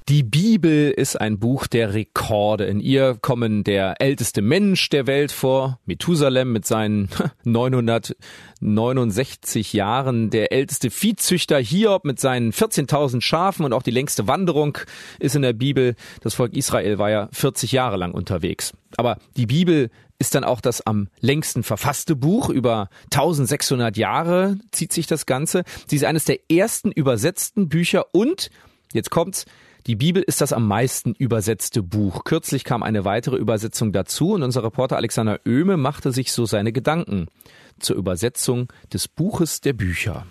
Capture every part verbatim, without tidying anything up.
Die Bibel ist ein Buch der Rekorde. In ihr kommen der älteste Mensch der Welt vor, Methusalem mit seinen neunhundertneunundsechzig Jahren, der älteste Viehzüchter Hiob mit seinen vierzehntausend Schafen und auch die längste Wanderung ist in der Bibel. Das Volk Israel war ja vierzig Jahre lang unterwegs. Aber die Bibel ist dann auch das am längsten verfasste Buch. Über eintausendsechshundert Jahre zieht sich das Ganze. Sie ist eines der ersten übersetzten Bücher und, jetzt kommt's, die Bibel ist das am meisten übersetzte Buch. Kürzlich kam eine weitere Übersetzung dazu und unser Reporter Alexander Oehme machte sich so seine Gedanken zur Übersetzung des Buches der Bücher.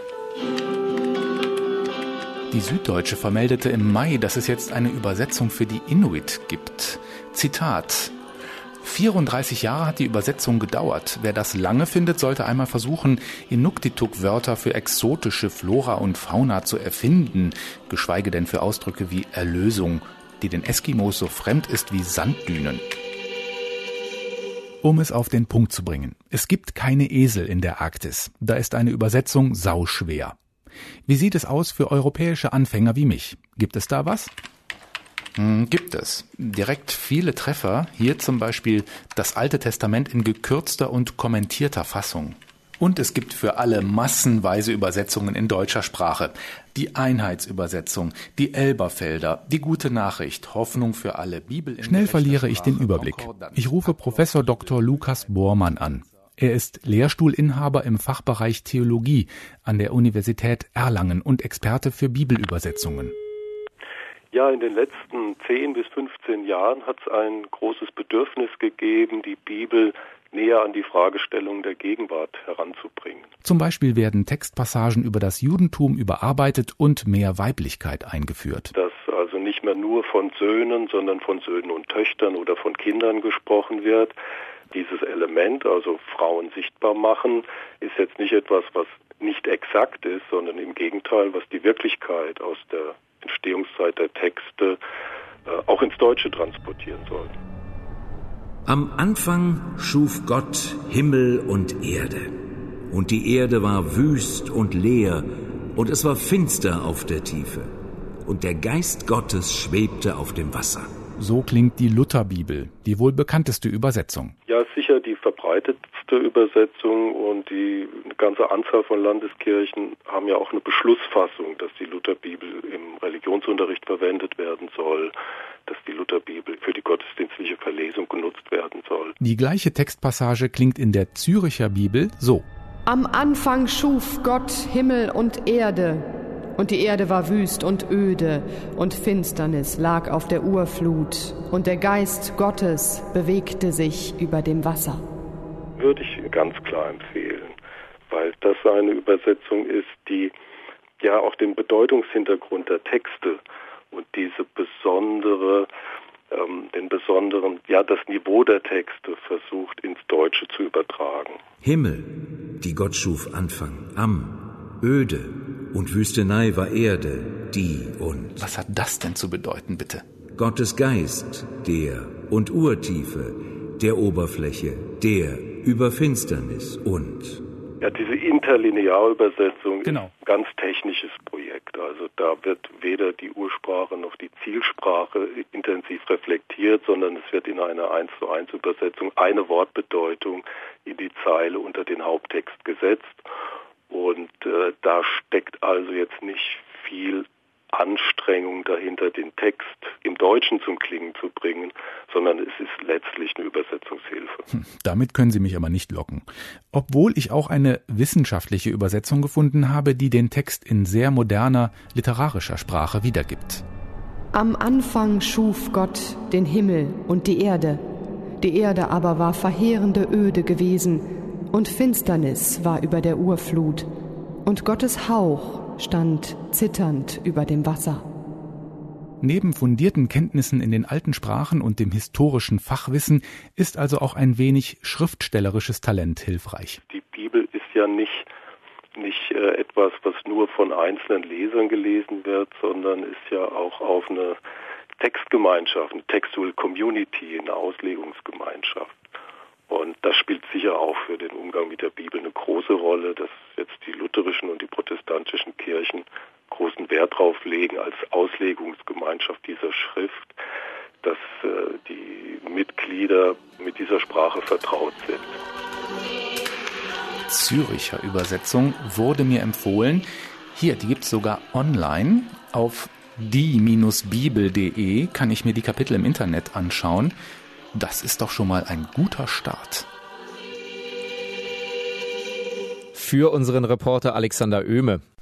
Die Süddeutsche vermeldete im Mai, dass es jetzt eine Übersetzung für die Inuit gibt. Zitat: vierunddreißig Jahre hat die Übersetzung gedauert. Wer das lange findet, sollte einmal versuchen, Inuktitut-Wörter für exotische Flora und Fauna zu erfinden, geschweige denn für Ausdrücke wie Erlösung, die den Eskimos so fremd ist wie Sanddünen. Um es auf den Punkt zu bringen: Es gibt keine Esel in der Arktis. Da ist eine Übersetzung sauschwer. Wie sieht es aus für europäische Anfänger wie mich? Gibt es da was? Gibt es. Direkt viele Treffer. Hier zum Beispiel das Alte Testament in gekürzter und kommentierter Fassung. Und es gibt für alle massenweise Übersetzungen in deutscher Sprache. Die Einheitsübersetzung, die Elberfelder, die Gute Nachricht, Hoffnung für alle, Bibel in Schnell verliere ich den Überblick. Ich rufe Professor Doktor Lukas Bormann an. Er ist Lehrstuhlinhaber im Fachbereich Theologie an der Universität Erlangen und Experte für Bibelübersetzungen. Ja, in den letzten zehn bis fünfzehn Jahren hat es ein großes Bedürfnis gegeben, die Bibel näher an die Fragestellung der Gegenwart heranzubringen. Zum Beispiel werden Textpassagen über das Judentum überarbeitet und mehr Weiblichkeit eingeführt. Dass also nicht mehr nur von Söhnen, sondern von Söhnen und Töchtern oder von Kindern gesprochen wird. Dieses Element, also Frauen sichtbar machen, ist jetzt nicht etwas, was nicht exakt ist, sondern im Gegenteil, was die Wirklichkeit aus der Entstehungszeit der Texte äh, auch ins Deutsche transportieren soll. Am Anfang schuf Gott Himmel und Erde. Und die Erde war wüst und leer, und es war finster auf der Tiefe. Und der Geist Gottes schwebte auf dem Wasser. So klingt die Lutherbibel, die wohl bekannteste Übersetzung. Ja, sicher die verbreitetste Übersetzung, und die eine ganze Anzahl von Landeskirchen haben ja auch eine Beschlussfassung, dass die Lutherbibel im Religionsunterricht verwendet werden soll, dass die Lutherbibel für die gottesdienstliche Verlesung genutzt werden soll. Die gleiche Textpassage klingt in der Zürcher Bibel so: Am Anfang schuf Gott Himmel und Erde. Und die Erde war wüst und öde, und Finsternis lag auf der Urflut, und der Geist Gottes bewegte sich über dem Wasser. Würde ich ganz klar empfehlen, weil das eine Übersetzung ist, die ja auch den Bedeutungshintergrund der Texte und diese besondere, ähm, den besonderen, ja das Niveau der Texte versucht ins Deutsche zu übertragen. Himmel, die Gott schuf Anfang, am, öde. Und Wüstenei war Erde, die und... Was hat das denn zu bedeuten, bitte? Gottes Geist, der und Urtiefe, der Oberfläche, der über Finsternis und... Ja, diese Interlinearübersetzung genau. ist ein ganz technisches Projekt. Also da wird weder die Ursprache noch die Zielsprache intensiv reflektiert, sondern es wird in einer eins zu eins Übersetzung eine Wortbedeutung in die Zeile unter den Haupttext gesetzt. Und äh, da steckt also jetzt nicht viel Anstrengung dahinter, den Text im Deutschen zum Klingen zu bringen, sondern es ist letztlich eine Übersetzungshilfe. Hm, damit können Sie mich aber nicht locken. Obwohl ich auch eine wissenschaftliche Übersetzung gefunden habe, die den Text in sehr moderner, literarischer Sprache wiedergibt. Am Anfang schuf Gott den Himmel und die Erde. Die Erde aber war verheerende Öde gewesen, und Finsternis war über der Urflut, und Gottes Hauch stand zitternd über dem Wasser. Neben fundierten Kenntnissen in den alten Sprachen und dem historischen Fachwissen ist also auch ein wenig schriftstellerisches Talent hilfreich. Die Bibel ist ja nicht, nicht äh, etwas, was nur von einzelnen Lesern gelesen wird, sondern ist ja auch auf eine Textgemeinschaft, eine Textual Community, eine Auslegungsgemeinschaft. Und das spielt sicher auch für den Umgang mit der Bibel eine große Rolle, dass jetzt die lutherischen und die protestantischen Kirchen großen Wert drauf legen als Auslegungsgemeinschaft dieser Schrift, dass äh, die Mitglieder mit dieser Sprache vertraut sind. Züricher Übersetzung wurde mir empfohlen. Hier, die gibt es sogar online. Auf die Bibel punkt de kann ich mir die Kapitel im Internet anschauen. Das ist doch schon mal ein guter Start. Für unseren Reporter Alexander Oehme.